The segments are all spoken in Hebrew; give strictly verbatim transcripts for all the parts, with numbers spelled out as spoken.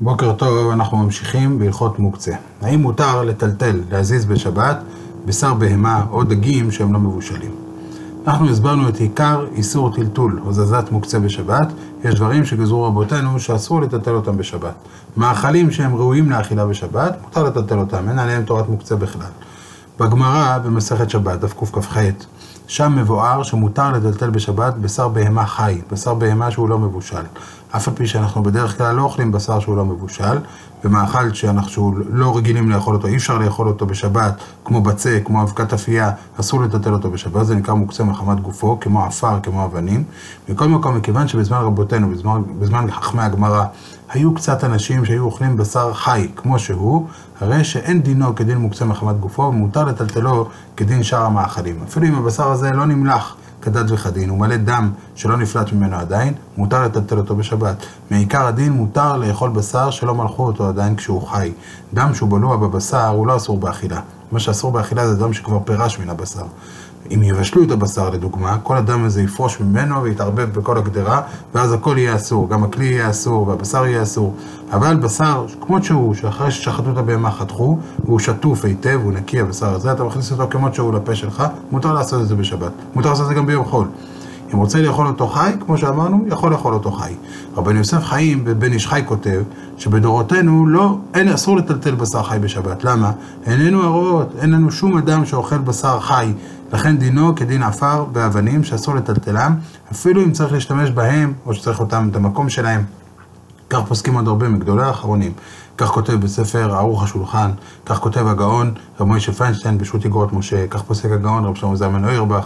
בוקר טוב, אנחנו ממשיכים בהלכות מוקצה. האם מותר לטלטל, להזיז בשבת, בשר בהמה או דגים שהם לא מבושלים? אנחנו הסברנו את עיקר איסור טלטול או זזת מוקצה בשבת. יש דברים שגזרו רבותינו שאסור לטלטל אותם בשבת. מאכלים שהם ראויים לאכילה בשבת, מותר לטלטל אותם, אין עליהם תורת מוקצה בכלל. בגמרא במסכת שבת, דף קכ"ח, שם מבואר שמותר לטלטל בשבת בשר בהמה חי, בשר בהמה שהוא לא מבושל. אף על פי שאנחנו בדרך כלל לא אוכלים בשר שהוא לא מבושל, ומאכל שאנחנו לא רגילים לאכול אותו, אי אפשר לאכול אותו בשבת, כמו בצק, כמו אבקת אפייה, אסור לטלטל אותו בשבת, זה נקרא מוקצה מחמת גופו, כמו עפר, כמו אבנים. מכל מקום, מכיוון שבזמן רבותינו, בזמן, בזמן חכמי הגמרא, היו קצת אנשים שהיו אוכלים בשר חי כמו שהוא, הרי שאין דינו כדין מוקצה מחמת גופו, ומותר לטלטלו כדין שאר המאכלים. אפילו אם הבשר הזה לא נמלח כדת וכדין, הוא מלא דם שלא נפלט ממנו עדיין, מותר לטלטל אותו בשבת. מעיקר הדין מותר לאכול בשר שלא מלכו אותו עדיין כשהוא חי. דם שהוא בלוע בבשר הוא לא אסור באכילה. מה שאסור באכילה זה דם שכבר פירש מן הבשר. אם יבשלו את הבשר לדוגמה, כל הדם הזה יפרוש ממנו ויתערבב בכל הגדרה, ואז הכל יהיה אסור, גם הכלי יהיה אסור והבשר יהיה אסור. אבל בשר, כמו שהוא, שאחרי ששחטו את הבהמה חתכו, והוא שטוף היטב, הוא נקי הבשר הזה, אתה מכניס אותו כמו שהוא לפה שלך, מותר לעשות את זה בשבת. מותר לעשות את זה גם ביום חול. אם רוצה לאכול אותו חי, כמו שאמרנו, יכול לאכול אותו חי. רבן יוסף חיים בבן איש חי כותב שבדורותינו לא, אין, אסור לטלטל בשר חי בשבת. למה? איננו הרואות, אין לנו שום אדם שאוכל בשר חי. לכן דינו כדין עפר באבנים שאסור לטלטלם, אפילו אם צריך להשתמש בהם, או שצריך אותם את המקום שלהם. כך פוסקים עוד הרבה מגדולי האחרונים. כך כותב בספר ערוך השולחן, כך כותב הגאון רב מוישה פיינשטיין בשו"ת איגרות משה, כך פוסק הגאון רב שלמה זלמן אוירבך.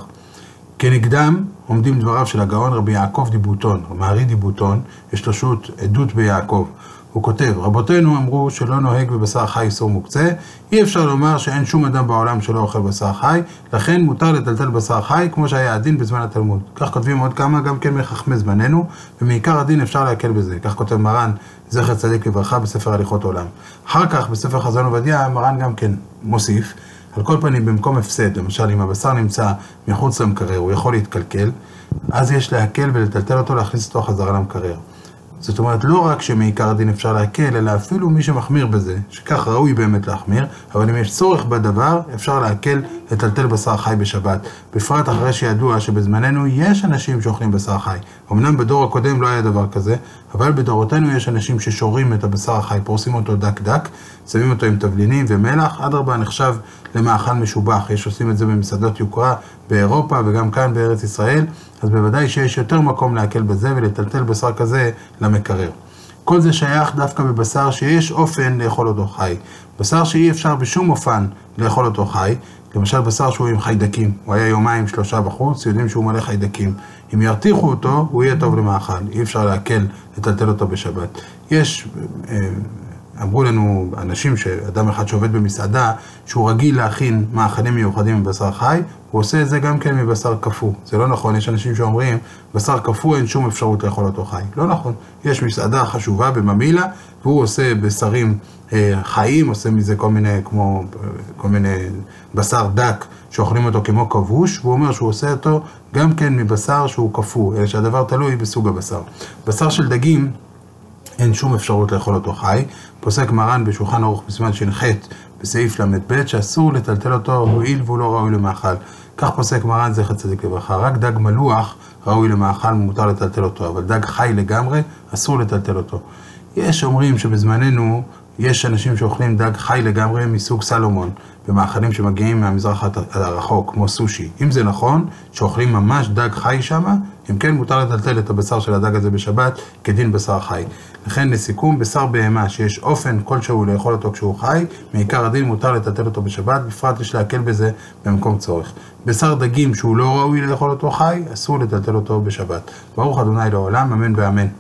כנגדם עומדים דבריו של הגאון רבי יעקב דיבוטון, מהרי דיבוטון, יש לו שו"ת עדות ביעקב. הוא כותב, רבותינו אמרו שלא נוהג בבשר חי איסור מוקצה, אי אפשר לומר שאין שום אדם בעולם שלא אוכל בשר חי, לכן מותר לטלטל בשר חי כמו שהיה הדין בזמן התלמוד. כך כותבים עוד כמה גם כן מחכמי זמננו, ומעיקר הדין אפשר להקל בזה. כך כותב מרן זכר צדיק לברכה בספר הליכות עולם. אחר כך בספר חזון עובדיה מרן גם כן מוסיף, על כל פנים במקום הפסד, למשל אם הבשר נמצא מחוץ למקרר, הוא יכול להתקלקל, אז יש להקל ולטלטל אותו, להכניס אותו חזרה למקרר. זאת אומרת, לא רק שמעיקר הדין אפשר להקל, אלא אפילו מי שמחמיר בזה, שכך ראוי באמת להחמיר, אבל אם יש צורך בדבר, אפשר להקל לטלטל בשר חי בשבת. בפרט אחרי שידוע שבזמננו יש אנשים שאוכלים בשר חי. אמנם בדור הקודם לא היה דבר כזה, אבל בדורותינו יש אנשים ששורים את הבשר החי, פורסים אותו דק דק, שמים אותו עם תבלינים ומלח, אדרבה נחשב למאכל משובח. יש עושים את זה במסעדות יוקרה באירופה וגם כאן בארץ ישראל, אז בוודאי שיש יותר מקום להקל בזה ולטלטל בשר כזה למקרר. כל זה שייך דווקא בבשר שיש אופן לאכול אותו חי. בשר שאי אפשר בשום אופן לאכול אותו חי, למשל בשר שהוא עם חיידקים, הוא היה יומיים שלושה בחוץ, יודעים שהוא מלא חיידקים. אם ירתיחו אותו, הוא יהיה טוב למאכל, אי אפשר להקל לטלטל אותו בשבת. יש, אמרו לנו אנשים שאדם אחד שעובד במסעדה, שהוא רגיל להכין מאכלים מיוחדים בבשר חי, הוא עושה את זה גם כן מבשר קפוא. זה לא נכון, יש אנשים שאומרים, בשר קפוא אין שום אפשרות לאכול אותו חי. לא נכון, יש מסעדה חשובה בממילה, והוא עושה בשרים אה, חיים, עושה מזה כל מיני, כמו, כל מיני בשר דק, שאוכלים אותו כמו כבוש, והוא אומר שהוא עושה אותו גם כן מבשר שהוא קפוא, אלא שהדבר תלוי בסוג הבשר. בשר של דגים, אין שום אפשרות לאכול אותו חי. פוסק מרן בשולחן ערוך בסימן ש"ח בסעיף למ"ב שאסור לטלטל אותו, הואיל והוא לא ראוי למאכל. כך פוסק מרן זכר צדיק לברכה. רק דג מלוח ראוי למאכל ומותר לטלטל אותו, אבל דג חי לגמרי אסור לטלטל אותו. יש אומרים שבזמננו יש אנשים שאוכלים דג חי לגמרי מסוג סלומון, במאכלים שמגיעים מהמזרח הרחוק, כמו סושי. אם זה נכון, שאוכלים ממש דג חי שמה, אם כן מותר לטלטל את הבשר של הדג הזה בשבת כדין בשר חי. לכן לסיכום, בשר בהמה שיש אופן כלשהו לאכול אותו כשהוא חי, מעיקר הדין מותר לטלטל אותו בשבת, בפרט יש להקל בזה במקום צורך. בשר דגים שהוא לא ראוי לאכול אותו חי, אסור לטלטל אותו בשבת. ברוך ה' לעולם, אמן ואמן.